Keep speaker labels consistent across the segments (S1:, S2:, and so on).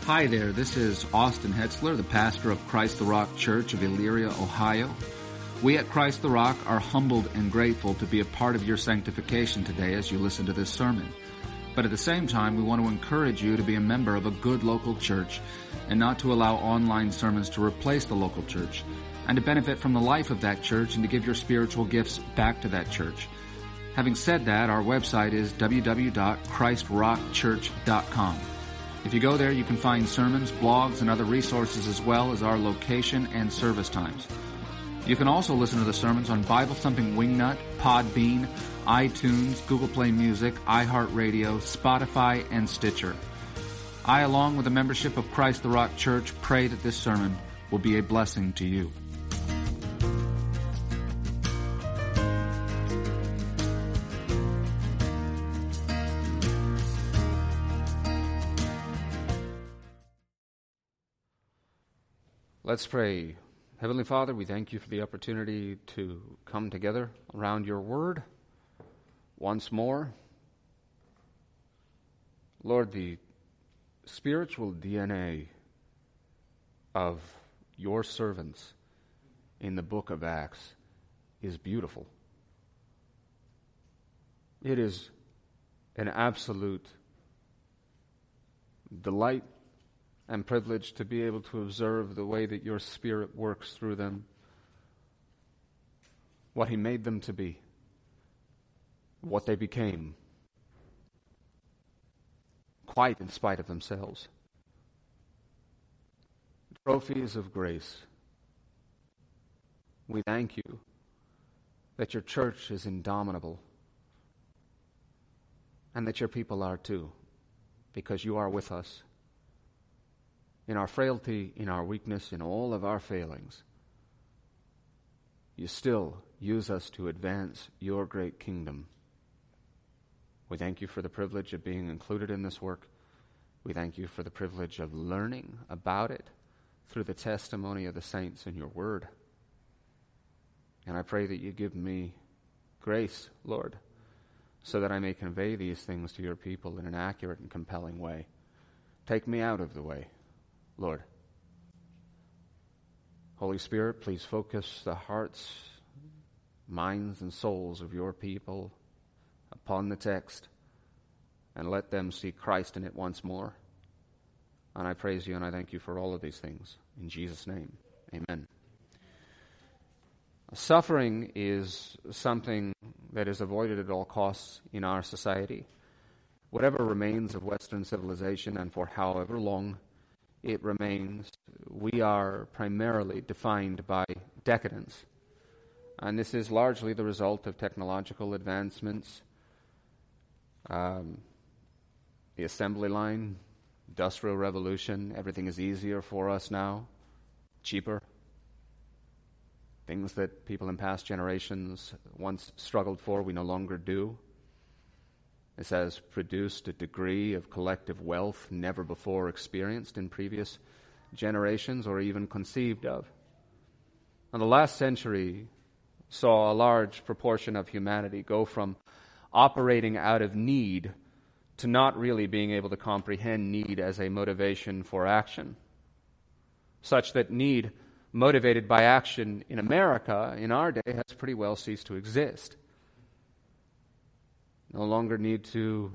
S1: Hi there, this is Austin Hetzler, the pastor of Christ the Rock Church of Elyria, Ohio. We at Christ the Rock are humbled and grateful to be a part of your sanctification today as you listen to this sermon. But at the same time, we want to encourage you to be a member of a good local church and not to allow online sermons to replace the local church, and to benefit from the life of that church and to give your spiritual gifts back to that church. Having said that, our website is www.christrockchurch.com. If you go there, you can find sermons, blogs, and other resources as well as our location and service times. You can also listen to the sermons on Bible Thumping Wingnut, Podbean, iTunes, Google Play Music, iHeartRadio, Spotify, and Stitcher. I, along with the membership of Christ the Rock Church, pray that this sermon will be a blessing to you. Let's pray. Heavenly Father, we thank you for the opportunity to come together around your word once more. Lord, the spiritual DNA of your servants in the book of Acts is beautiful. It is an absolute delight and privilege to be able to observe the way that your Spirit works through them, what he made them to be, what they became, quite in spite of themselves. Trophies of grace. We thank you that your church is indomitable and that your people are too, because you are with us. In our frailty, in our weakness, in all of our failings, you still use us to advance your great kingdom. We thank you for the privilege of being included in this work. We thank you for the privilege of learning about it through the testimony of the saints in your word. And I pray that you give me grace, Lord, so that I may convey these things to your people in an accurate and compelling way. Take me out of the way, Lord. Holy Spirit, please focus the hearts, minds, and souls of your people upon the text and let them see Christ in it once more. And I praise you and I thank you for all of these things. In Jesus' name, amen. Suffering is something that is avoided at all costs in our society. Whatever remains of Western civilization, and for however long it remains, we are primarily defined by decadence. And this is largely the result of technological advancements, the assembly line, industrial revolution. Everything is easier for us now, cheaper. Things that people in past generations once struggled for, we no longer do. This has produced a degree of collective wealth never before experienced in previous generations or even conceived of. And the last century saw a large proportion of humanity go from operating out of need to not really being able to comprehend need as a motivation for action, such that need motivated by action in America in our day has pretty well ceased to exist. No longer need to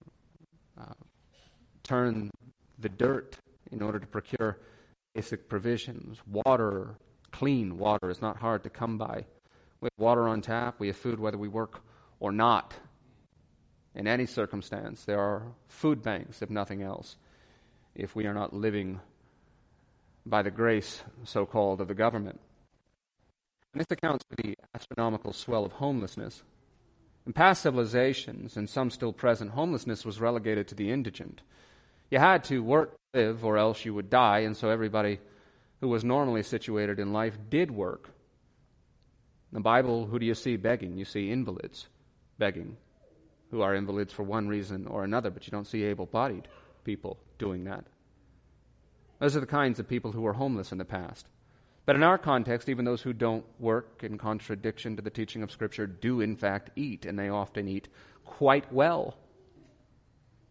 S1: turn the dirt in order to procure basic provisions. Water, clean water, is not hard to come by. We have water on tap. We have food whether we work or not. In any circumstance, there are food banks, if nothing else, if we are not living by the grace, so-called, of the government. And this accounts for the astronomical swell of homelessness. In past civilizations, and some still present, homelessness was relegated to the indigent. You had to work to live, or else you would die, and so everybody who was normally situated in life did work. In the Bible, who do you see begging? You see invalids begging, who are invalids for one reason or another, but you don't see able-bodied people doing that. Those are the kinds of people who were homeless in the past. But in our context, even those who don't work in contradiction to the teaching of Scripture do in fact eat, and they often eat quite well.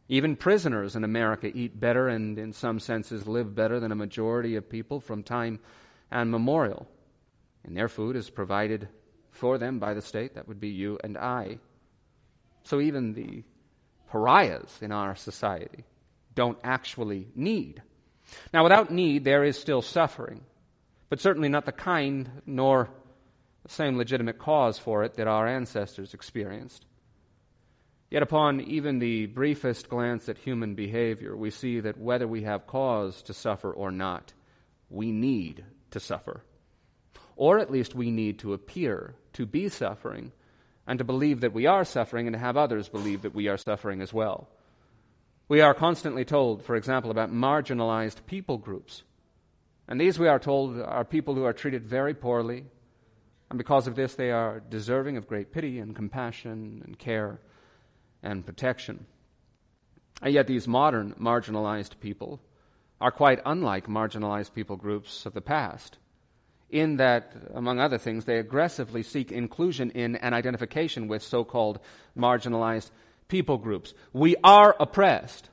S1: Even prisoners in America eat better and, in some senses, live better than a majority of people from time immemorial. And their food is provided for them by the state. That would be you and I. So even the pariahs in our society don't actually need. Now, without need, there is still suffering, but certainly not the kind nor the same legitimate cause for it that our ancestors experienced. Yet upon even the briefest glance at human behavior, we see that whether we have cause to suffer or not, we need to suffer. Or at least we need to appear to be suffering and to believe that we are suffering and to have others believe that we are suffering as well. We are constantly told, for example, about marginalized people groups. And these, we are told, are people who are treated very poorly, and because of this they are deserving of great pity and compassion and care and protection. And yet these modern marginalized people are quite unlike marginalized people groups of the past, in that, among other things, they aggressively seek inclusion in and identification with so-called marginalized people groups. We are oppressed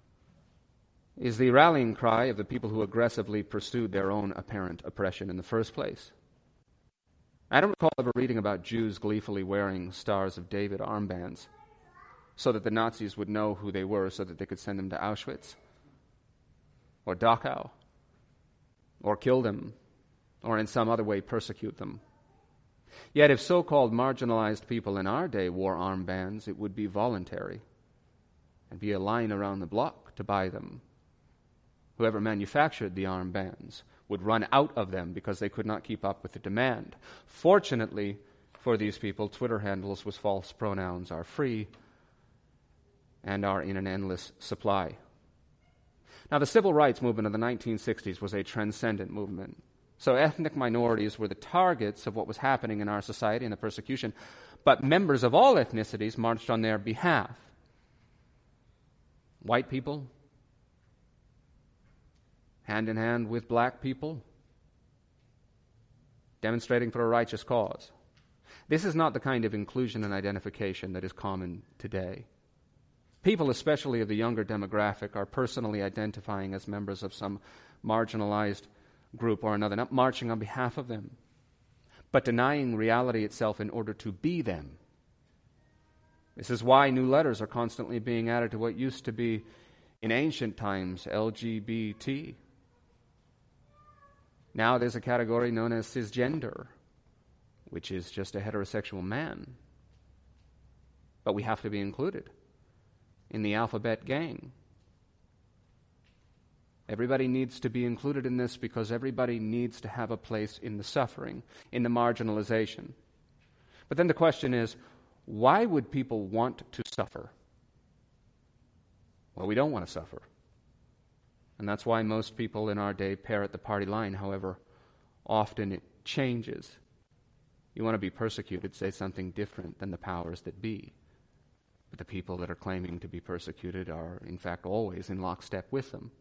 S1: is the rallying cry of the people who aggressively pursued their own apparent oppression in the first place. I don't recall ever reading about Jews gleefully wearing Stars of David armbands so that the Nazis would know who they were so that they could send them to Auschwitz or Dachau or kill them or in some other way persecute them. Yet if so-called marginalized people in our day wore armbands, it would be voluntary and be a line around the block to buy them. Whoever manufactured the armbands would run out of them because they could not keep up with the demand. Fortunately for these people, Twitter handles with false pronouns are free and are in an endless supply. Now, the civil rights movement of the 1960s was a transcendent movement. So ethnic minorities were the targets of what was happening in our society and the persecution, but members of all ethnicities marched on their behalf. White people, hand in hand with black people, demonstrating for a righteous cause. This is not the kind of inclusion and identification that is common today. People, especially of the younger demographic, are personally identifying as members of some marginalized group or another, not marching on behalf of them, but denying reality itself in order to be them. This is why new letters are constantly being added to what used to be, in ancient times, LGBT. Now there's a category known as cisgender, which is just a heterosexual man. But we have to be included in the alphabet gang. Everybody needs to be included in this because everybody needs to have a place in the suffering, in the marginalization. But then the question is, why would people want to suffer? Well, we don't want to suffer. And that's why most people in our day parrot the party line. However, often it changes. You want to be persecuted, say something different than the powers that be. But the people that are claiming to be persecuted are, in fact, always in lockstep with them.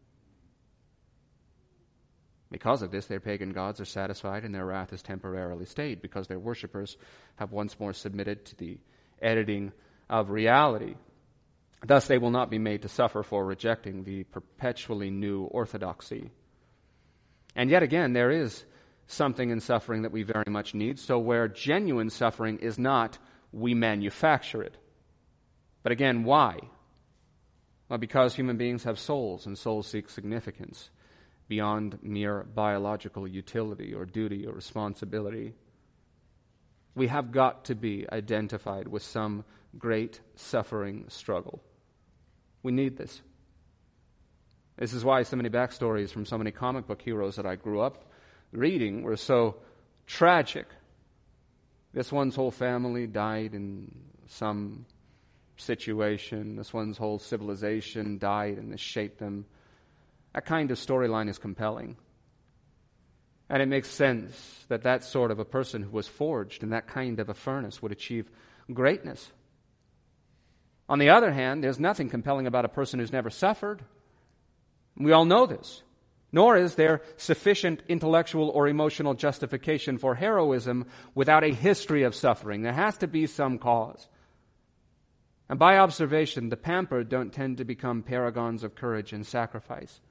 S1: Because of this, their pagan gods are satisfied and their wrath is temporarily stayed because their worshippers have once more submitted to the editing of reality. Thus, they will not be made to suffer for rejecting the perpetually new orthodoxy. And yet again, there is something in suffering that we very much need. So where genuine suffering is not, we manufacture it. But again, why? Well, because human beings have souls, and souls seek significance beyond mere biological utility or duty or responsibility. We have got to be identified with some great suffering struggle. We need this. This is why so many backstories from so many comic book heroes that I grew up reading were so tragic. This one's whole family died in some situation. This one's whole civilization died and this shaped them. That kind of storyline is compelling. And it makes sense that that sort of a person who was forged in that kind of a furnace would achieve greatness. On the other hand, there's nothing compelling about a person who's never suffered. We all know this. Nor is there sufficient intellectual or emotional justification for heroism without a history of suffering. There has to be some cause. And by observation, the pampered don't tend to become paragons of courage and sacrifice.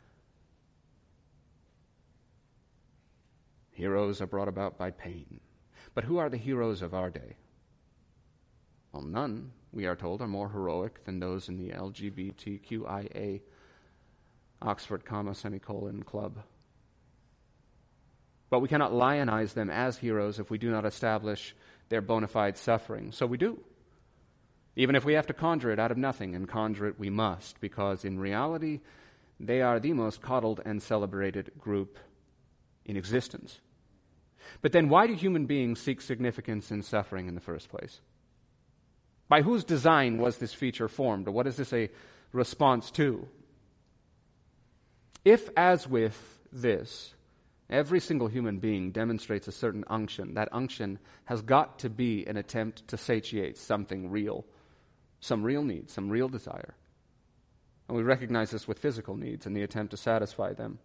S1: Heroes are brought about by pain. But who are the heroes of our day? Well, none, we are told, are more heroic than those in the LGBTQIA Oxford, semicolon club. But we cannot lionize them as heroes if we do not establish their bona fide suffering. So we do. Even if we have to conjure it out of nothing, and conjure it we must, because in reality, they are the most coddled and celebrated group in existence. But then why do human beings seek significance in suffering in the first place? By whose design was this feature formed, or what is this a response to? If, as with this, every single human being demonstrates a certain unction, that unction has got to be an attempt to satiate something real, some real need, some real desire. And we recognize this with physical needs and the attempt to satisfy them.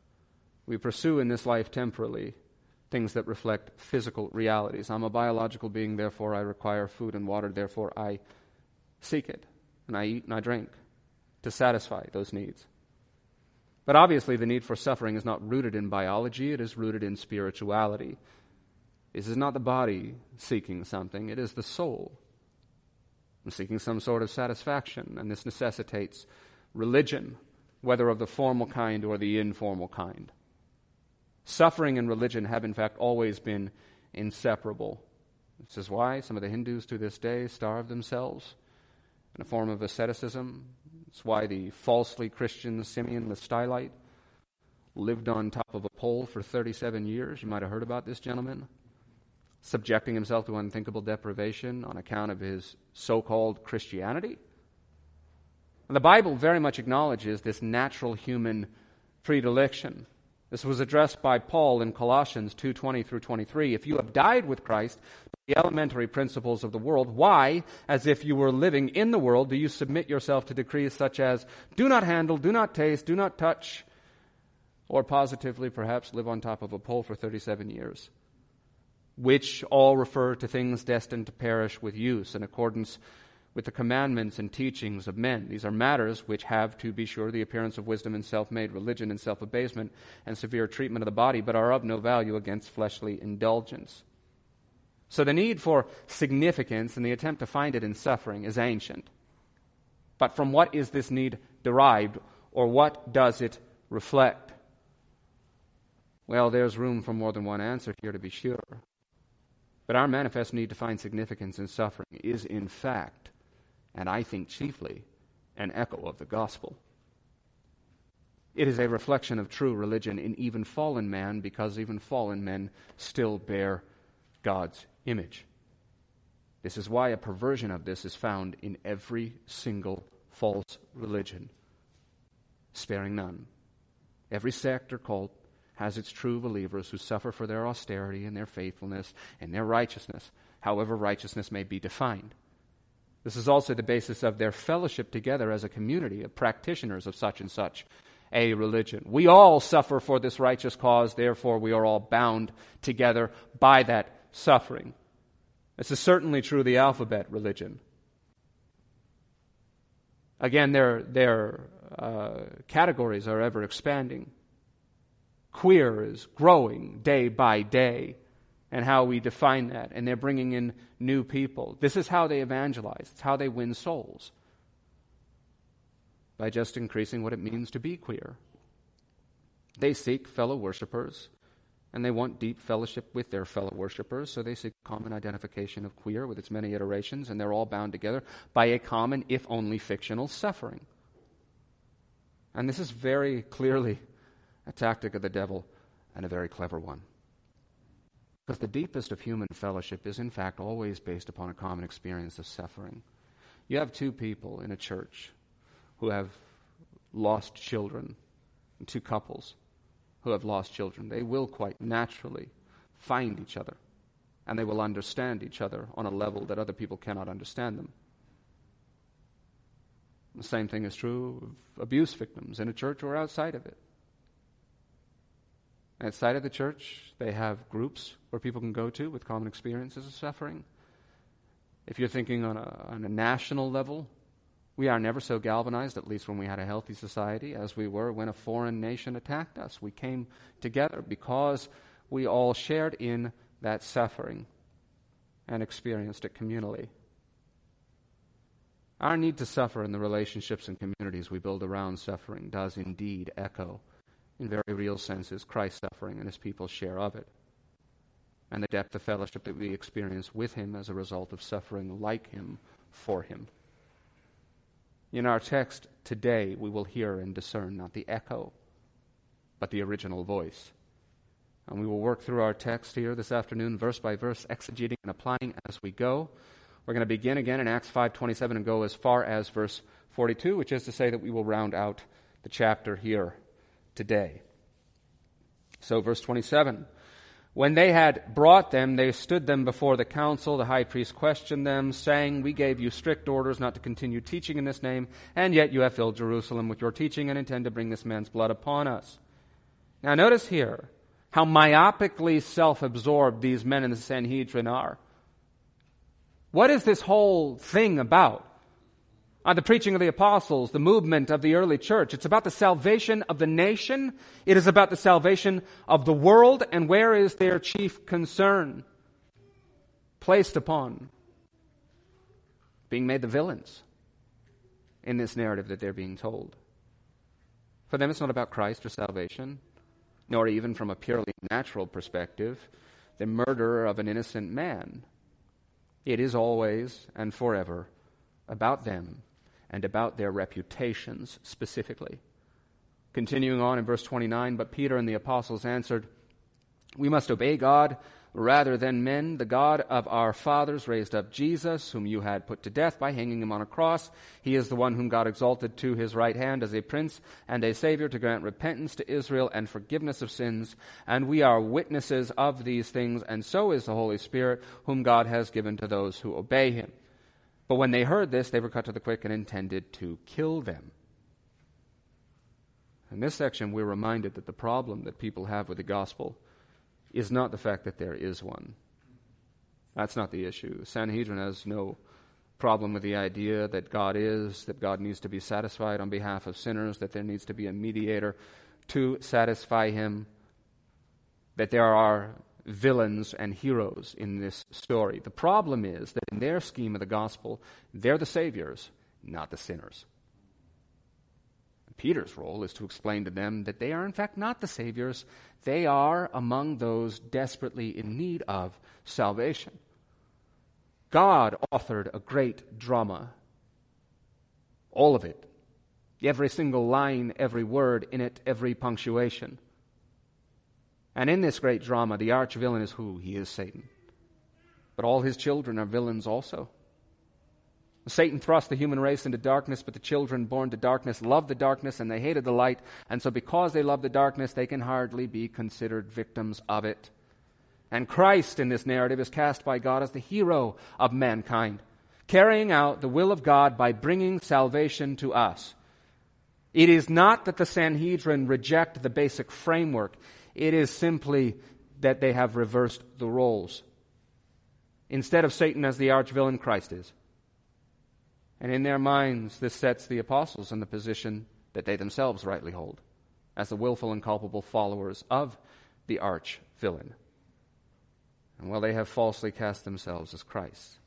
S1: We pursue in this life temporally things that reflect physical realities. I'm a biological being, therefore I require food and water, therefore I seek it, and I eat and I drink to satisfy those needs. But obviously the need for suffering is not rooted in biology, it is rooted in spirituality. This is not the body seeking something, it is the soul seeking some sort of satisfaction, and this necessitates religion, whether of the formal kind or the informal kind. Suffering and religion have in fact always been inseparable. This is why some of the Hindus to this day starve themselves in a form of asceticism. It's why the falsely Christian Simeon the Stylite lived on top of a pole for 37 years. You might have heard about this gentleman, subjecting himself to unthinkable deprivation on account of his so-called Christianity. And the Bible very much acknowledges this natural human predilection. This was addressed by Paul in Colossians 2:20 through 23. If you have died with Christ, the elementary principles of the world, why, as if you were living in the world, do you submit yourself to decrees such as do not handle, do not taste, do not touch, or positively perhaps live on top of a pole for 37 years, which all refer to things destined to perish with use in accordance with the commandments and teachings of men. These are matters which have, to be sure, the appearance of wisdom and self-made religion and self-abasement and severe treatment of the body, but are of no value against fleshly indulgence. So the need for significance and the attempt to find it in suffering is ancient. But from what is this need derived, or what does it reflect? Well, there's room for more than one answer here, to be sure. But our manifest need to find significance in suffering is, in fact, and I think chiefly, an echo of the gospel. It is a reflection of true religion in even fallen man, because even fallen men still bear God's image. This is why a perversion of this is found in every single false religion, sparing none. Every sect or cult has its true believers who suffer for their austerity and their faithfulness and their righteousness, however righteousness may be defined. This is also the basis of their fellowship together as a community of practitioners of such and such a religion. We all suffer for this righteous cause, therefore we are all bound together by that suffering. This is certainly true of the alphabet religion. Again, their categories are ever expanding. Queer is growing day by day, and how we define that, and they're bringing in new people. This is how they evangelize. It's how they win souls, by just increasing what it means to be queer. They seek fellow worshipers, and they want deep fellowship with their fellow worshipers, so they seek common identification of queer with its many iterations, and they're all bound together by a common, if only fictional, suffering. And this is very clearly a tactic of the devil, and a very clever one. Because the deepest of human fellowship is in fact always based upon a common experience of suffering. You have two people in a church who have lost children, two couples who have lost children. They will quite naturally find each other, and they will understand each other on a level that other people cannot understand them. The same thing is true of abuse victims in a church or outside of it. Outside of the church, they have groups where people can go to with common experiences of suffering. If you're thinking on a national level, we are never so galvanized, at least when we had a healthy society, as we were when a foreign nation attacked us. We came together because we all shared in that suffering and experienced it communally. Our need to suffer in the relationships and communities we build around suffering does indeed echo, in very real senses, Christ's suffering and his people's share of it, and the depth of fellowship that we experience with him as a result of suffering like him for him. In our text today, we will hear and discern not the echo, but the original voice. And we will work through our text here this afternoon, verse by verse, exegeting and applying as we go. We're going to begin again in Acts 5:27 and go as far as verse 42, which is to say that we will round out the chapter here today. So verse 27, when they had brought them, they stood them before the council. The high priest questioned them, saying, we gave you strict orders not to continue teaching in this name, and yet you have filled Jerusalem with your teaching and intend to bring this man's blood upon us. Now notice here how myopically self-absorbed these men in the Sanhedrin are. What is this whole thing about? The preaching of the apostles, the movement of the early church. It's about the salvation of the nation. It is about the salvation of the world. And where is their chief concern placed upon? Being made the villains in this narrative that they're being told. For them, it's not about Christ or salvation, nor even from a purely natural perspective, the murder of an innocent man. It is always and forever about them and about their reputations specifically. Continuing on in verse 29, but Peter and the apostles answered, we must obey God rather than men. The God of our fathers raised up Jesus, whom you had put to death by hanging him on a cross. He is the one whom God exalted to his right hand as a prince and a savior to grant repentance to Israel and forgiveness of sins. And we are witnesses of these things, and so is the Holy Spirit, whom God has given to those who obey him. But when they heard this, they were cut to the quick and intended to kill them. In this section, we're reminded that the problem that people have with the gospel is not the fact that there is one. That's not the issue. Sanhedrin has no problem with the idea that God needs to be satisfied on behalf of sinners, that there needs to be a mediator to satisfy him, that there are villains and heroes in this story. The problem is that in their scheme of the gospel, they're the saviors, not the sinners. Peter's role is to explain to them that they are in fact not the saviors. They are among those desperately in need of salvation. God authored a great drama. All of it. Every single line, every word in it, every punctuation. And in this great drama, the arch-villain is who? He is Satan. But all his children are villains also. Satan thrust the human race into darkness, but the children born to darkness loved the darkness and they hated the light. And so because they love the darkness, they can hardly be considered victims of it. And Christ in this narrative is cast by God as the hero of mankind, carrying out the will of God by bringing salvation to us. It is not that the Sanhedrin reject the basic framework. It is simply that they have reversed the roles. Instead of Satan as the arch-villain, Christ is. And in their minds, this sets the apostles in the position that they themselves rightly hold, as the willful and culpable followers of the arch-villain. And well, they have falsely cast themselves as Christ.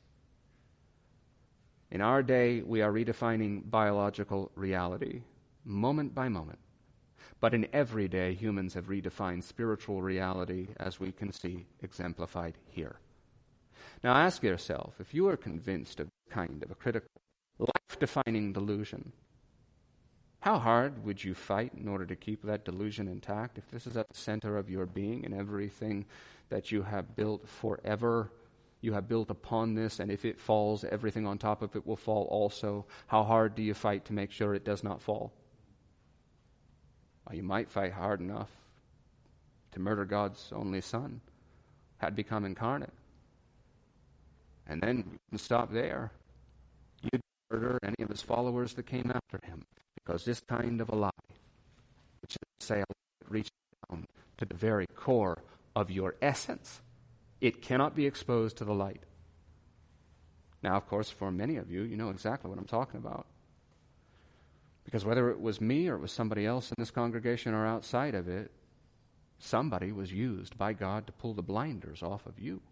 S1: In our day, we are redefining biological reality, moment by moment. But in every day, humans have redefined spiritual reality, as we can see exemplified here. Now ask yourself, if you are convinced of kind of a critical, life-defining delusion, how hard would you fight in order to keep that delusion intact? If this is at the center of your being and everything that you have built forever, you have built upon this, and if it falls, everything on top of it will fall also. How hard do you fight to make sure it does not fall? Well, you might fight hard enough to murder God's only Son, had become incarnate. And then you can stop there. You'd murder any of his followers that came after him, because this kind of a lie, which is to say, it reaches down to the very core of your essence, it cannot be exposed to the light. Now, of course, for many of you, you know exactly what I'm talking about. Because whether it was me or it was somebody else in this congregation or outside of it, somebody was used by God to pull the blinders off of you.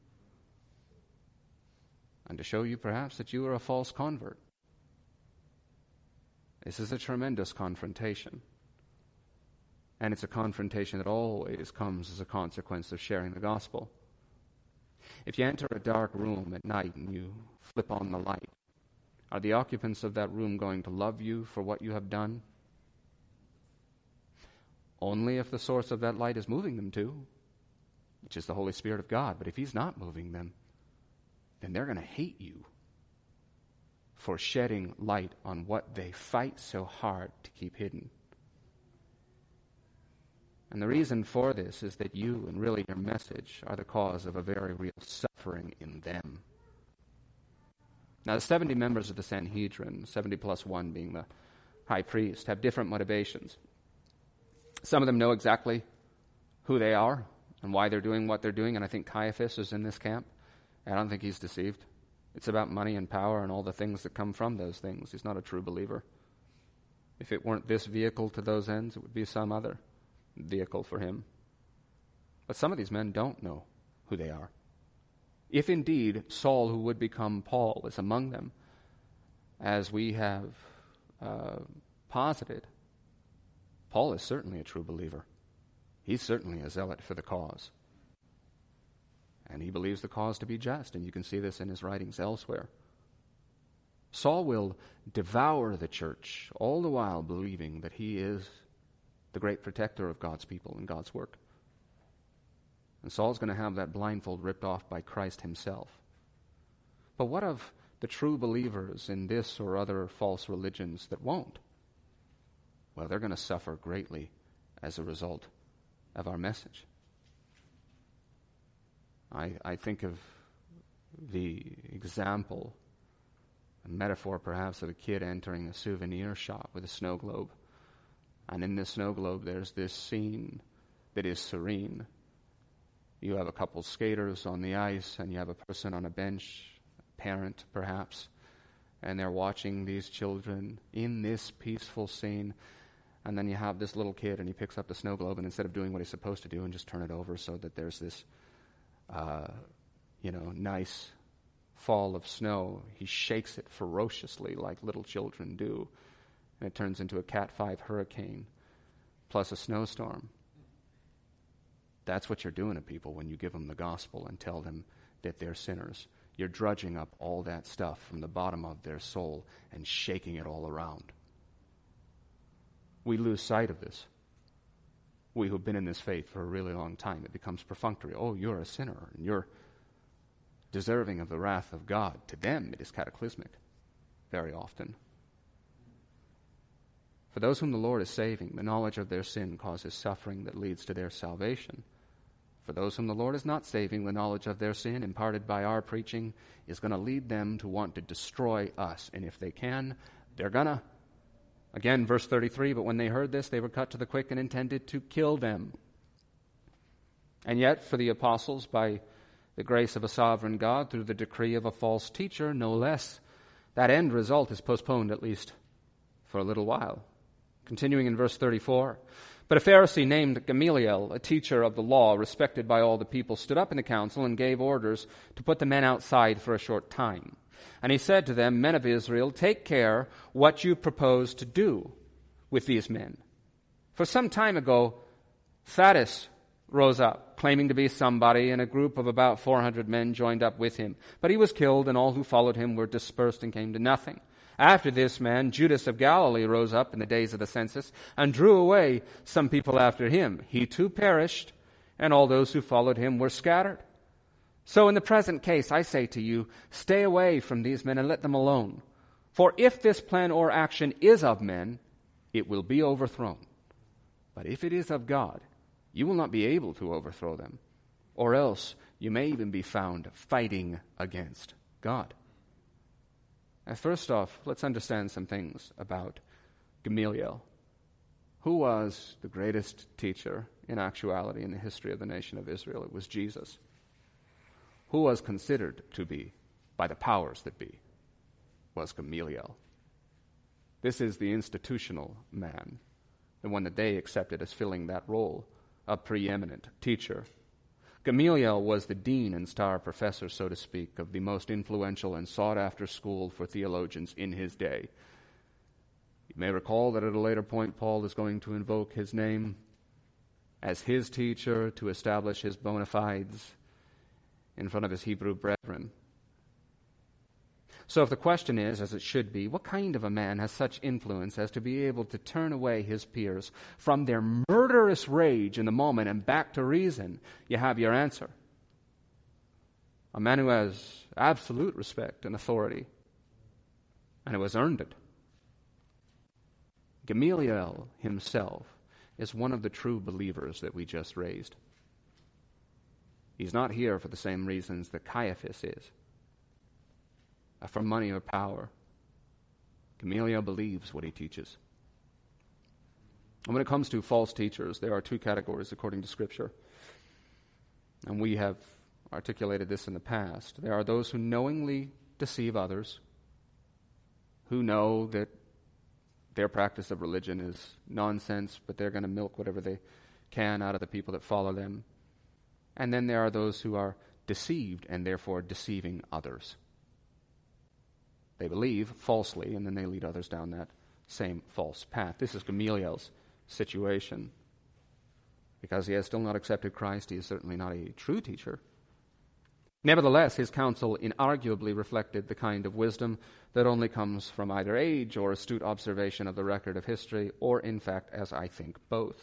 S1: And to show you perhaps that you are a false convert. This is a tremendous confrontation. And it's a confrontation that always comes as a consequence of sharing the gospel. If you enter a dark room at night and you flip on the light, are the occupants of that room going to love you for what you have done? Only if the source of that light is moving them to, which is the Holy Spirit of God. But if He's not moving them, then they're going to hate you for shedding light on what they fight so hard to keep hidden. And the reason for this is that you, and really your message, are the cause of a very real suffering in them. Now, the 70 members of the Sanhedrin, 70 plus 1 being the high priest, have different motivations. Some of them know exactly who they are and why they're doing what they're doing, and I think Caiaphas is in this camp. I don't think he's deceived. It's about money and power and all the things that come from those things. He's not a true believer. If it weren't this vehicle to those ends, it would be some other vehicle for him. But some of these men don't know who they are. If indeed Saul, who would become Paul, is among them, as we have posited, Paul is certainly a true believer. He's certainly a zealot for the cause. And he believes the cause to be just, and you can see this in his writings elsewhere. Saul will devour the church, all the while believing that he is the great protector of God's people and God's work. And Saul's going to have that blindfold ripped off by Christ himself. But what of the true believers in this or other false religions that won't? Well, they're going to suffer greatly as a result of our message. I think of the example, a metaphor perhaps, of a kid entering a souvenir shop with a snow globe. And in this snow globe, there's this scene that is serene. You have a couple skaters on the ice, and you have a person on a bench, a parent perhaps, and they're watching these children in this peaceful scene. And then you have this little kid, and he picks up the snow globe, and instead of doing what he's supposed to do and just turn it over so that there's this nice fall of snow, he shakes it ferociously like little children do, and it turns into a Cat 5 hurricane plus a snowstorm. That's what you're doing to people when you give them the gospel and tell them that they're sinners. You're drudging up all that stuff from the bottom of their soul and shaking it all around. We lose sight of this. We who've been in this faith for a really long time, it becomes perfunctory. Oh, you're a sinner, and you're deserving of the wrath of God. To them, it is cataclysmic, very often. For those whom the Lord is saving, the knowledge of their sin causes suffering that leads to their salvation. For those whom the Lord is not saving, the knowledge of their sin, imparted by our preaching, is going to lead them to want to destroy us. And if they can, they're gonna. Again, verse 33, but when they heard this, they were cut to the quick and intended to kill them. And yet, for the apostles, by the grace of a sovereign God, through the decree of a false teacher, no less, that end result is postponed, at least for a little while. Continuing in verse 34, but a Pharisee named Gamaliel, a teacher of the law, respected by all the people, stood up in the council and gave orders to put the men outside for a short time. And he said to them, men of Israel, take care what you propose to do with these men. For some time ago, Thaddeus rose up, claiming to be somebody, and a group of about 400 men joined up with him. But he was killed, and all who followed him were dispersed and came to nothing. After this man, Judas of Galilee rose up in the days of the census and drew away some people after him. He too perished, and all those who followed him were scattered. So in the present case, I say to you, stay away from these men and let them alone. For if this plan or action is of men, it will be overthrown. But if it is of God, you will not be able to overthrow them. Or else you may even be found fighting against God. Now, first off, let's understand some things about Gamaliel. Who was the greatest teacher in actuality in the history of the nation of Israel? It was Jesus. Who was considered to be by the powers that be was Gamaliel. This is the institutional man, the one that they accepted as filling that role of preeminent teacher. Gamaliel was the dean and star professor, so to speak, of the most influential and sought-after school for theologians in his day. You may recall that at a later point, Paul is going to invoke his name as his teacher to establish his bona fides in front of his Hebrew brethren. So if the question is, as it should be, what kind of a man has such influence as to be able to turn away his peers from their murderous rage in the moment and back to reason, you have your answer. A man who has absolute respect and authority, and who has earned it. Gamaliel himself is one of the true believers that we just raised. He's not here for the same reasons that Caiaphas is. For money or power. Gamaliel believes what he teaches. And when it comes to false teachers, there are two categories according to Scripture. And we have articulated this in the past. There are those who knowingly deceive others, who know that their practice of religion is nonsense, but they're going to milk whatever they can out of the people that follow them. And then there are those who are deceived and therefore deceiving others. They believe falsely, and then they lead others down that same false path. This is Gamaliel's situation. Because he has still not accepted Christ, he is certainly not a true teacher. Nevertheless, his counsel inarguably reflected the kind of wisdom that only comes from either age or astute observation of the record of history, or in fact, as I think, both.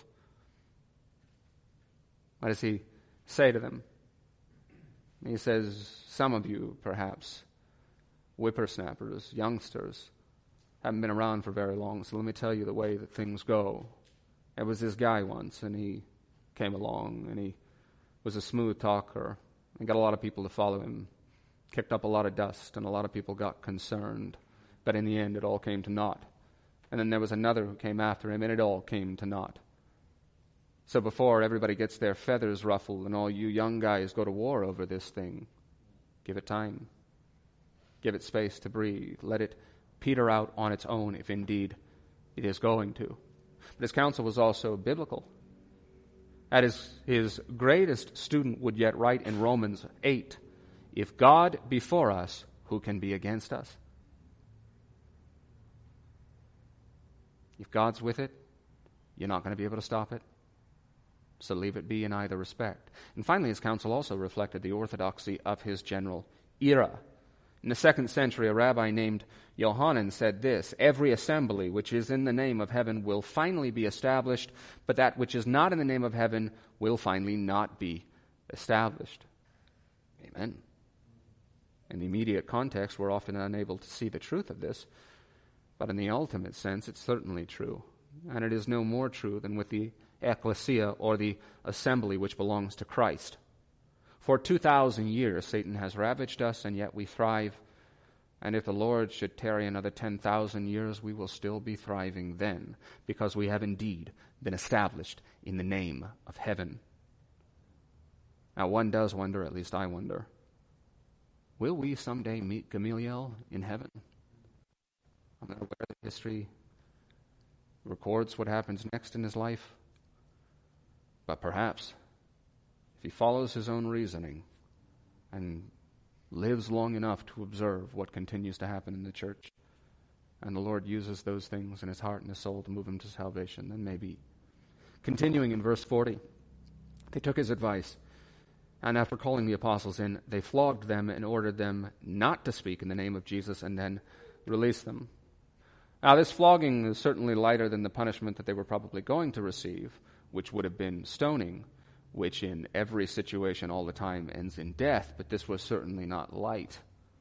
S1: What does he say to them? He says, some of you, perhaps, whippersnappers, youngsters, haven't been around for very long, so let me tell you the way that things go. There was this guy once, and he came along, and he was a smooth talker, and got a lot of people to follow him, kicked up a lot of dust, and a lot of people got concerned, but in the end it all came to naught. And then there was another who came after him, and it all came to naught. So before everybody gets their feathers ruffled and all you young guys go to war over this thing, give it time. Give it space to breathe. Let it peter out on its own, if indeed it is going to. But his counsel was also biblical. As his greatest student would yet write in Romans 8, if God be for us, who can be against us? If God's with it, you're not going to be able to stop it. So leave it be in either respect. And finally, his counsel also reflected the orthodoxy of his general era. In the 2nd century, a rabbi named Yohanan said this, every assembly which is in the name of heaven will finally be established, but that which is not in the name of heaven will finally not be established. Amen. In the immediate context, we're often unable to see the truth of this, but in the ultimate sense, it's certainly true. And it is no more true than with the ecclesia, or the assembly which belongs to Christ. For 2,000 years, Satan has ravaged us, and yet we thrive. And if the Lord should tarry another 10,000 years, we will still be thriving then, because we have indeed been established in the name of heaven. Now, one does wonder, at least I wonder, will we someday meet Gamaliel in heaven? I'm not aware that history records what happens next in his life, but perhaps if he follows his own reasoning and lives long enough to observe what continues to happen in the church, and the Lord uses those things in his heart and his soul to move him to salvation, then maybe. Continuing in verse 40, they took his advice, and after calling the apostles in, they flogged them and ordered them not to speak in the name of Jesus, and then released them. Now, this flogging is certainly lighter than the punishment that they were probably going to receive, which would have been stoning, which in every situation all the time ends in death, but this was certainly not light.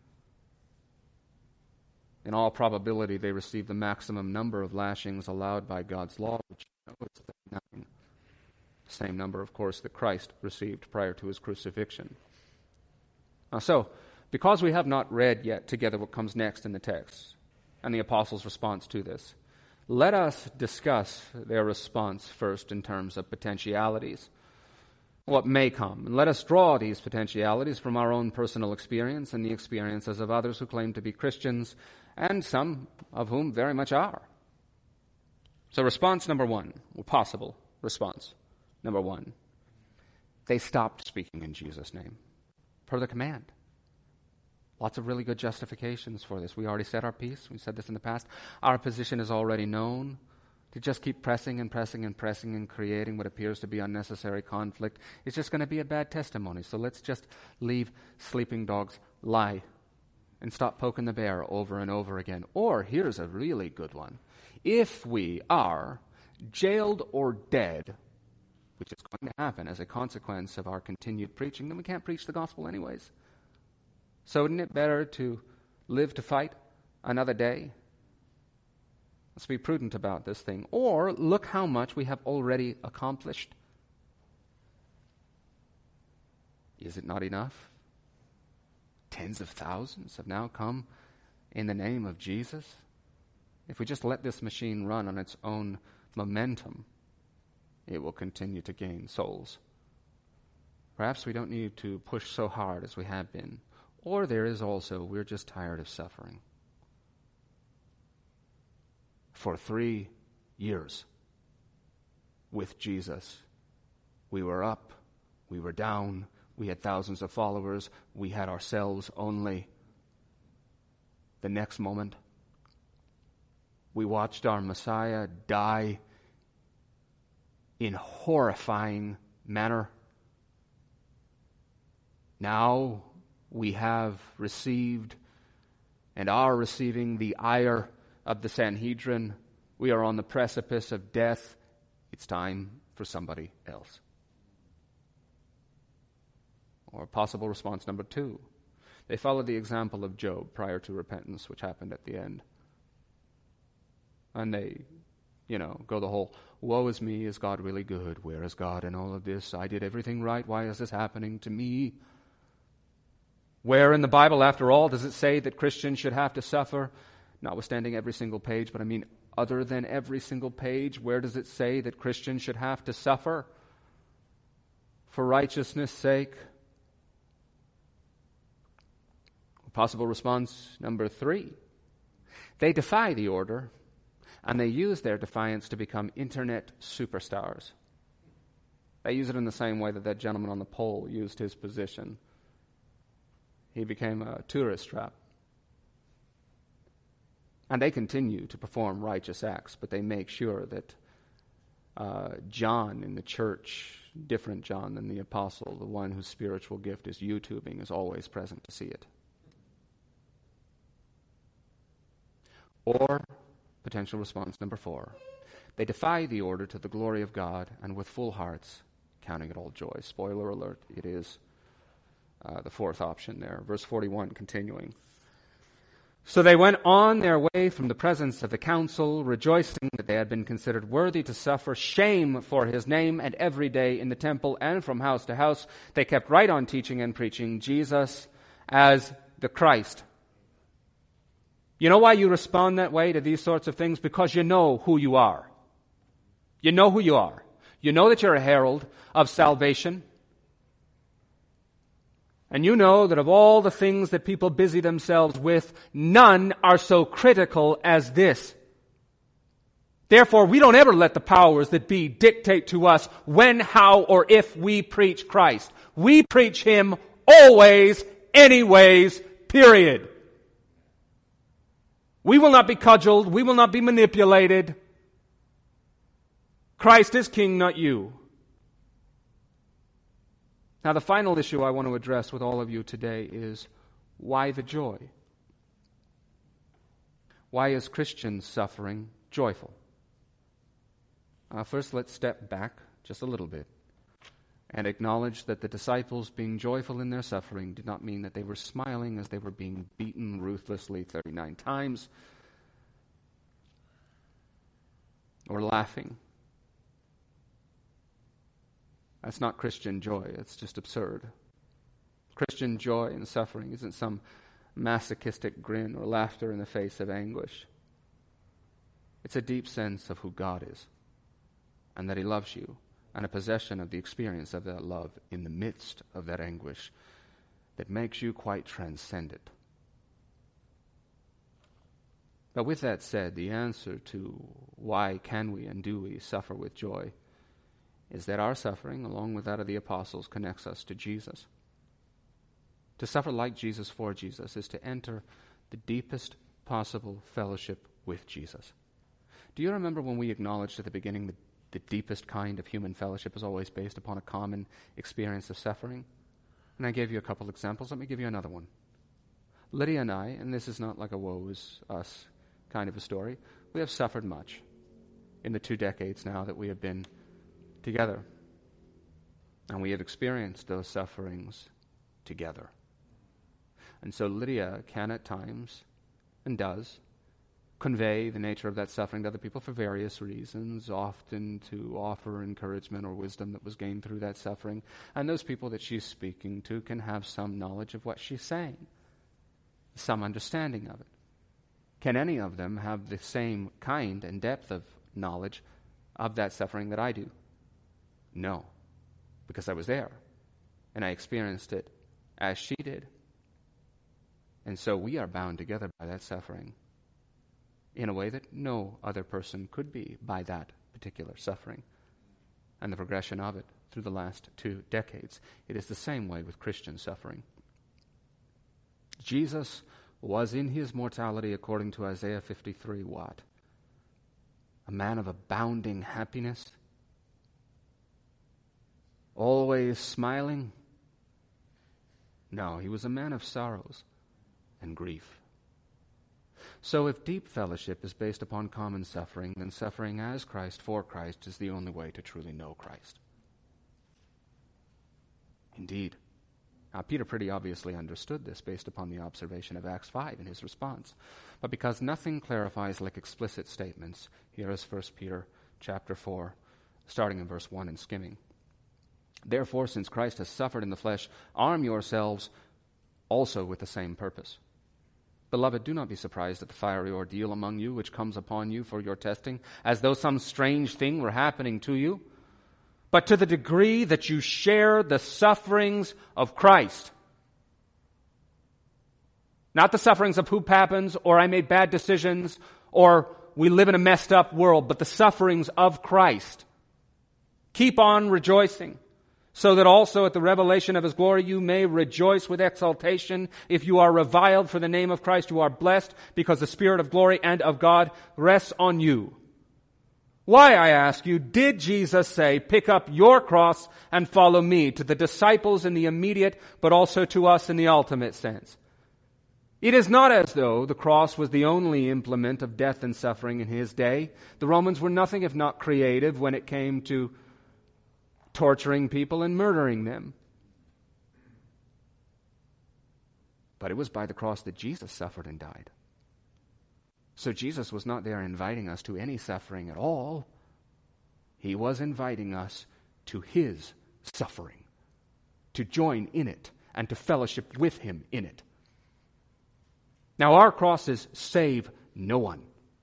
S1: In all probability, they received the maximum number of lashings allowed by God's law, which is 39. Same number, of course, that Christ received prior to his crucifixion. Now, so, because we have not read yet together what comes next in the text and the apostles' response to this, let us discuss their response first in terms of potentialities. what may come. And let us draw these potentialities from our own personal experience and the experiences of others who claim to be Christians, and some of whom very much are. So response number one, or possible response number one, they stopped speaking in Jesus' name, per the command. Lots of really good justifications for this. We already said our piece. We said this in the past. Our position is already known. To just keep pressing and pressing and pressing and creating what appears to be unnecessary conflict is just going to be a bad testimony. So let's just leave sleeping dogs lie and stop poking the bear over and over again. Or here's a really good one. If we are jailed or dead, which is going to happen as a consequence of our continued preaching, then we can't preach the gospel anyways. So isn't it better to live to fight another day? Let's be prudent about this thing. Or look how much we have already accomplished. Is it not enough? Tens of thousands have now come in the name of Jesus. If we just let this machine run on its own momentum, it will continue to gain souls. Perhaps we don't need to push so hard as we have been. Or there is also, we're just tired of suffering. For 3 years with Jesus, we were up, we were down, we had thousands of followers, we had ourselves only. The next moment, we watched our Messiah die in horrifying manner. Now we have received and are receiving the ire of the Sanhedrin. We are on the precipice of death. It's time for somebody else. Or possible response number two. They followed the example of Job prior to repentance, which happened at the end. And they, go the whole, woe is me, is God really good? Where is God in all of this? I did everything right. Why is this happening to me? Where in the Bible, after all, does it say that Christians should have to suffer? Notwithstanding every single page, but I mean other than every single page, where does it say that Christians should have to suffer for righteousness' sake? Possible response number three. They defy the order, and they use their defiance to become internet superstars. They use it in the same way that that gentleman on the pole used his position. He became a tourist trap. And they continue to perform righteous acts, but they make sure that John in the church, different John than the apostle, the one whose spiritual gift is YouTubing, is always present to see it. Or, potential response number four, they defy the order to the glory of God and with full hearts, counting it all joy. Spoiler alert, it is the fourth option there. Verse 41, continuing. So they went on their way from the presence of the council, rejoicing that they had been considered worthy to suffer shame for his name, and every day in the temple and from house to house they kept right on teaching and preaching Jesus as the Christ. You know why you respond that way to these sorts of things? Because you know who you are. You know who you are. You know that you're a herald of salvation. And you know that of all the things that people busy themselves with, none are so critical as this. Therefore, we don't ever let the powers that be dictate to us when, how, or if we preach Christ. We preach Him always, anyways, period. We will not be cudgeled. We will not be manipulated. Christ is King, not you. Now, the final issue I want to address with all of you today is why the joy? Why is Christian suffering joyful? First, let's step back just a little bit and acknowledge that the disciples being joyful in their suffering did not mean that they were smiling as they were being beaten ruthlessly 39 times or laughing. That's not Christian joy. It's just absurd. Christian joy in suffering isn't some masochistic grin or laughter in the face of anguish. It's a deep sense of who God is and that He loves you and a possession of the experience of that love in the midst of that anguish that makes you quite transcendent. But with that said, the answer to why can we and do we suffer with joy is that our suffering, along with that of the apostles, connects us to Jesus. To suffer like Jesus for Jesus is to enter the deepest possible fellowship with Jesus. Do you remember when we acknowledged at the beginning that the deepest kind of human fellowship is always based upon a common experience of suffering? And I gave you a couple examples. Let me give you another one. Lydia and I, and this is not like a woe is us kind of a story, we have suffered much in the 2 decades now that we have been together. And we have experienced those sufferings together. And so Lydia can at times, and does, convey the nature of that suffering to other people for various reasons, often to offer encouragement or wisdom that was gained through that suffering. And those people that she's speaking to can have some knowledge of what she's saying, some understanding of it. Can any of them have the same kind and depth of knowledge of that suffering that I do? No, because I was there, and I experienced it as she did. And so we are bound together by that suffering in a way that no other person could be by that particular suffering and the progression of it through the last 2 decades. It is the same way with Christian suffering. Jesus was in his mortality, according to Isaiah 53, what? A man of abounding happiness, always smiling? No, he was a man of sorrows and grief. So if deep fellowship is based upon common suffering, then suffering as Christ for Christ is the only way to truly know Christ. Indeed. Now, Peter pretty obviously understood this based upon the observation of Acts 5 in his response. But because nothing clarifies like explicit statements, here is 1 Peter chapter 4, starting in verse 1 and skimming. Therefore, since Christ has suffered in the flesh, arm yourselves also with the same purpose. Beloved, do not be surprised at the fiery ordeal among you which comes upon you for your testing, as though some strange thing were happening to you. But to the degree that you share the sufferings of Christ. Not the sufferings of Hoop Happens, or I made bad decisions, or we live in a messed up world, but the sufferings of Christ. Keep on rejoicing, so that also at the revelation of his glory you may rejoice with exultation. If you are reviled for the name of Christ, you are blessed, because the Spirit of glory and of God rests on you. Why, I ask you, did Jesus say, pick up your cross and follow me, to the disciples in the immediate, but also to us in the ultimate sense? It is not as though the cross was the only implement of death and suffering in his day. The Romans were nothing if not creative when it came to torturing people and murdering them. But it was by the cross that Jesus suffered and died. So Jesus was not there inviting us to any suffering at all. He was inviting us to his suffering, to join in it and to fellowship with him in it. Now, our crosses save no one.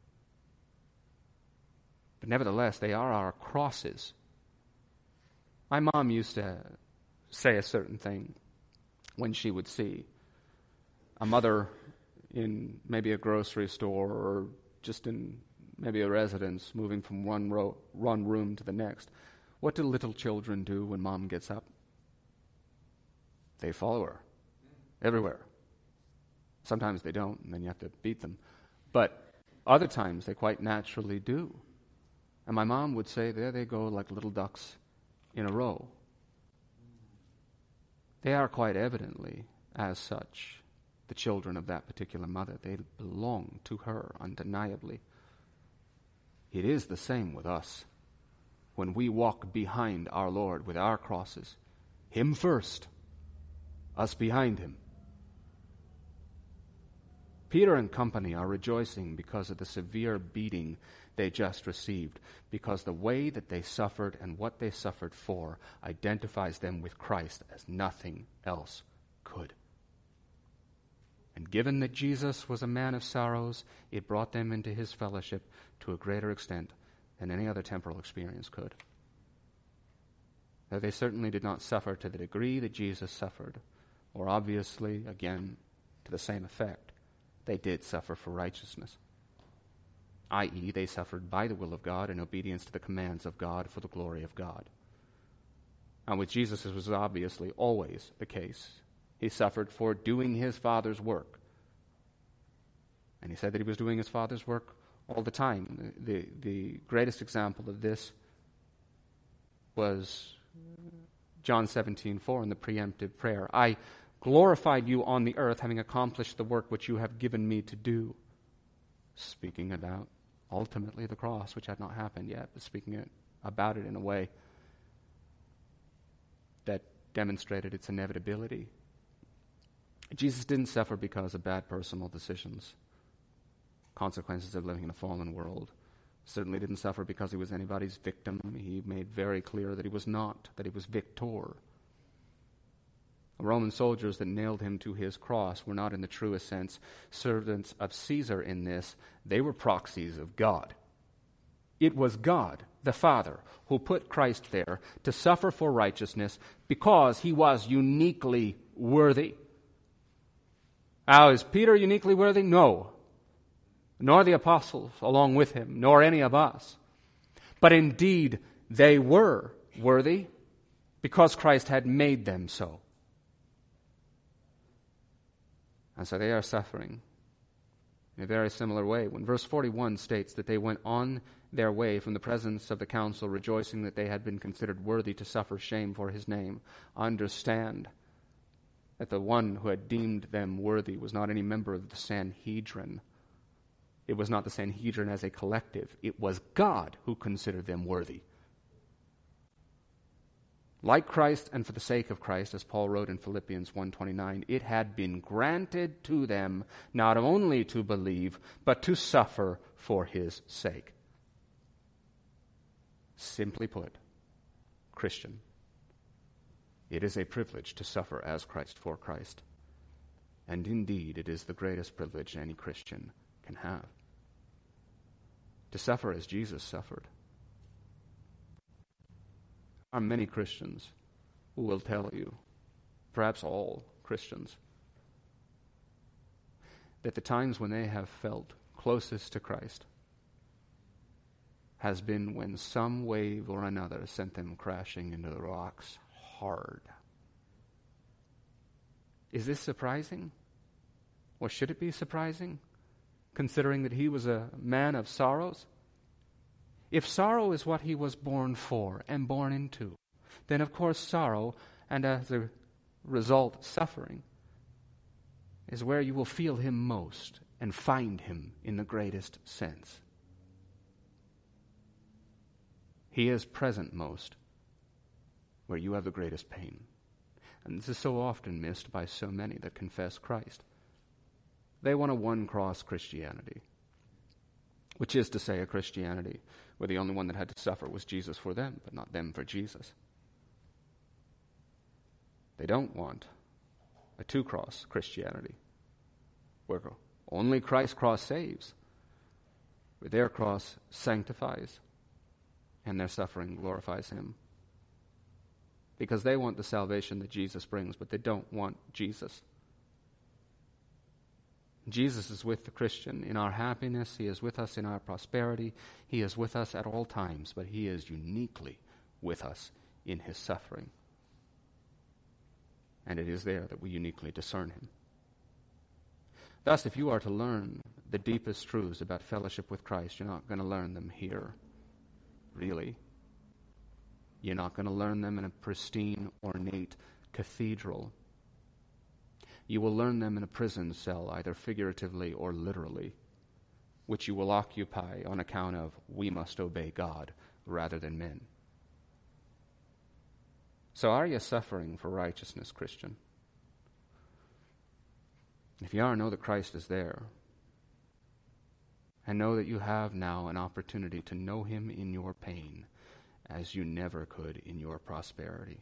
S1: But nevertheless, they are our crosses. My mom used to say a certain thing when she would see a mother in maybe a grocery store or just in maybe a residence moving from one room to the next. What do little children do when mom gets up? They follow her everywhere. Sometimes they don't, and then you have to beat them. But other times they quite naturally do. And my mom would say, there they go like little ducks in a row. They are quite evidently, as such, the children of that particular mother. They belong to her undeniably. It is the same with us. When we walk behind our Lord with our crosses, him first, us behind him. Peter and company are rejoicing because of the severe beating they just received, because the way that they suffered and what they suffered for identifies them with Christ as nothing else could. And given that Jesus was a man of sorrows, it brought them into his fellowship to a greater extent than any other temporal experience could. Though they certainly did not suffer to the degree that Jesus suffered, or obviously, again, to the same effect, they did suffer for righteousness, i.e., they suffered by the will of God in obedience to the commands of God for the glory of God. And with Jesus, this was obviously always the case. He suffered for doing his Father's work. And he said that he was doing his Father's work all the time. The greatest example of this was John 17:4 in the preemptive prayer. I glorified you on the earth, having accomplished the work which you have given me to do. Speaking about ultimately the cross, which had not happened yet, but speaking about it in a way that demonstrated its inevitability. Jesus didn't suffer because of bad personal decisions, consequences of living in a fallen world. Certainly didn't suffer because he was anybody's victim. He made very clear that he was not, that he was victor. The Roman soldiers that nailed him to his cross were not in the truest sense servants of Caesar in this. They were proxies of God. It was God, the Father, who put Christ there to suffer for righteousness because he was uniquely worthy. Now, is Peter uniquely worthy? No. Nor the apostles along with him, nor any of us. But indeed, they were worthy because Christ had made them so. And so they are suffering in a very similar way. When verse 41 states that they went on their way from the presence of the council, rejoicing that they had been considered worthy to suffer shame for his name, understand that the one who had deemed them worthy was not any member of the Sanhedrin. It was not the Sanhedrin as a collective. It was God who considered them worthy. Like Christ and for the sake of Christ, as Paul wrote in Philippians 1:29, it had been granted to them not only to believe, but to suffer for his sake. Simply put, Christian, it is a privilege to suffer as Christ for Christ. And indeed, it is the greatest privilege any Christian can have. To suffer as Jesus suffered. There are many Christians who will tell you, perhaps all Christians, that the times when they have felt closest to Christ has been when some wave or another sent them crashing into the rocks hard. Is this surprising? Or should it be surprising, considering that he was a man of sorrows? If sorrow is what he was born for and born into, then of course sorrow, and as a result suffering, is where you will feel him most and find him in the greatest sense. He is present most where you have the greatest pain. And this is so often missed by so many that confess Christ. They want a one-cross Christianity, which is to say a Christianity where the only one that had to suffer was Jesus for them, but not them for Jesus. They don't want a two-cross Christianity, where only Christ's cross saves, where their cross sanctifies, and their suffering glorifies him. Because they want the salvation that Jesus brings, but they don't want Jesus. Jesus is with the Christian in our happiness. He is with us in our prosperity. He is with us at all times, but he is uniquely with us in his suffering. And it is there that we uniquely discern him. Thus, if you are to learn the deepest truths about fellowship with Christ, you're not going to learn them here, really. You're not going to learn them in a pristine, ornate cathedral. You will learn them in a prison cell, either figuratively or literally, which you will occupy on account of we must obey God rather than men. So are you suffering for righteousness, Christian? If you are, know that Christ is there. And know that you have now an opportunity to know him in your pain as you never could in your prosperity.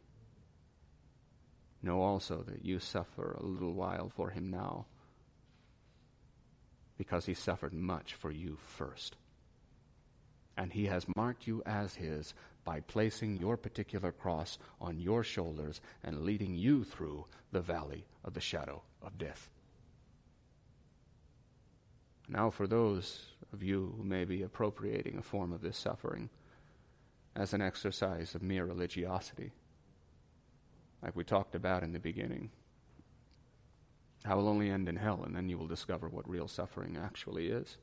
S1: Know also that you suffer a little while for him now because he suffered much for you first. And he has marked you as his by placing your particular cross on your shoulders and leading you through the valley of the shadow of death. Now for those of you who may be appropriating a form of this suffering as an exercise of mere religiosity, like we talked about in the beginning, that will only end in hell, and then you will discover what real suffering actually is.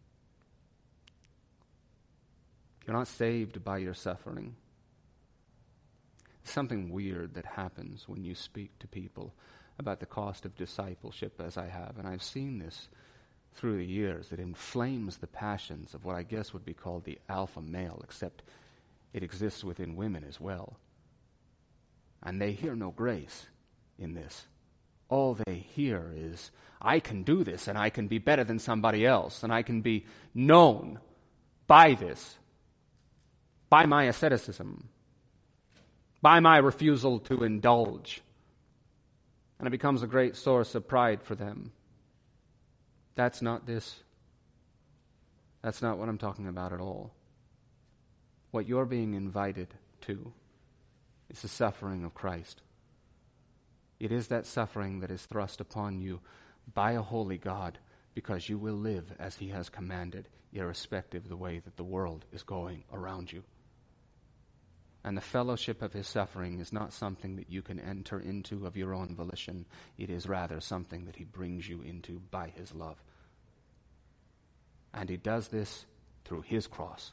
S1: You're not saved by your suffering. Something weird that happens when you speak to people about the cost of discipleship, as I have, and I've seen this through the years. It inflames the passions of what I guess would be called the alpha male, except it exists within women as well. And they hear no grace in this. All they hear is, I can do this, and I can be better than somebody else, and I can be known by this, by my asceticism, by my refusal to indulge. And it becomes a great source of pride for them. That's not this. That's not what I'm talking about at all. What you're being invited to is the suffering of Christ. It is that suffering that is thrust upon you by a holy God, because you will live as he has commanded, irrespective of the way that the world is going around you. And the fellowship of his suffering is not something that you can enter into of your own volition. It is rather something that he brings you into by his love. And he does this through his cross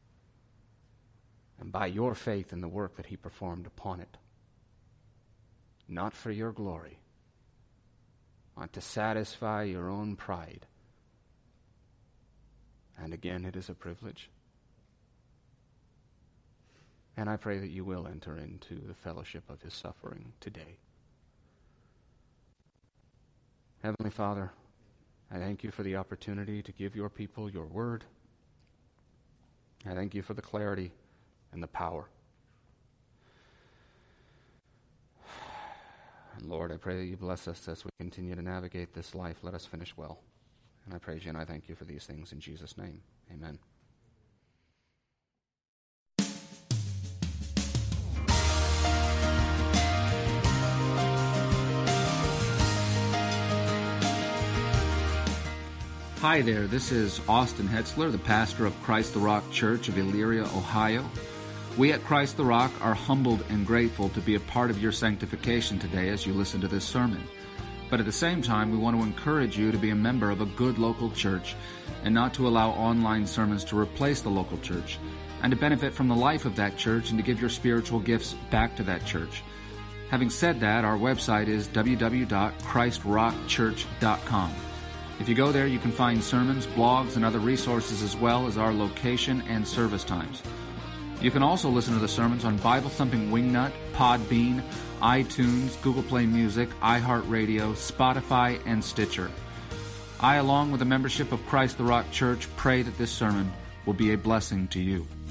S1: and by your faith in the work that he performed upon it. Not for your glory, not to satisfy your own pride. And again, it is a privilege. And I pray that you will enter into the fellowship of his suffering today. Heavenly Father, I thank you for the opportunity to give your people your word. I thank you for the clarity and the power. And Lord, I pray that you bless us as we continue to navigate this life. Let us finish well. And I praise you and I thank you for these things in Jesus' name. Amen.
S2: Hi there, this is Austin Hetzler, the pastor of Christ the Rock Church of Elyria, Ohio. We at Christ the Rock are humbled and grateful to be a part of your sanctification today as you listen to this sermon. But at the same time, we want to encourage you to be a member of a good local church and not to allow online sermons to replace the local church, and to benefit from the life of that church and to give your spiritual gifts back to that church. Having said that, our website is www.christrockchurch.com. If you go there, you can find sermons, blogs, and other resources, as well as our location and service times. You can also listen to the sermons on Bible Thumping Wingnut, Podbean, iTunes, Google Play Music, iHeartRadio, Spotify, and Stitcher. I, along with the membership of Christ the Rock Church, pray that this sermon will be a blessing to you.